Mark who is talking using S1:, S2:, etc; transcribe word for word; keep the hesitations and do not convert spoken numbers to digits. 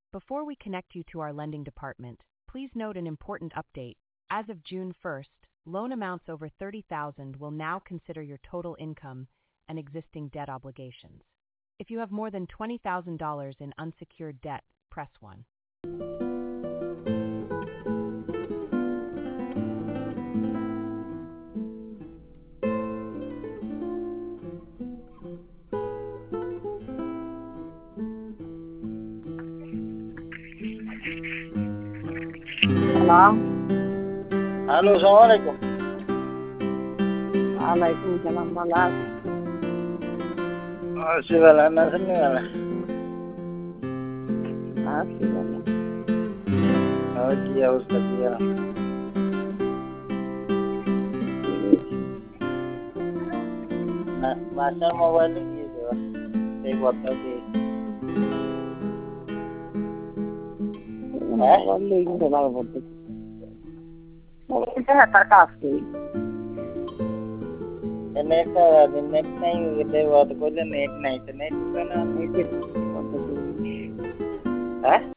S1: Before we connect you to our lending department, please note an important update. As of June first, loan amounts over thirty thousand dollars will now consider your total income and existing debt obligations. If you have more than twenty thousand dollars in unsecured debt, press one.
S2: Halo.
S3: Halo, assalamualaikum.
S2: Waalaikumsalam malam.
S3: Masih balana sini malah.
S2: Masih banyak.
S3: Oh iya Ustaz ya. Nah, masa mau balik gitu. Saya buat tadi.
S2: Eh, balik ke dalam botak. Kita terkasih.
S3: Net net नहीं गए वो तो बोले net नहीं तो net का ना net है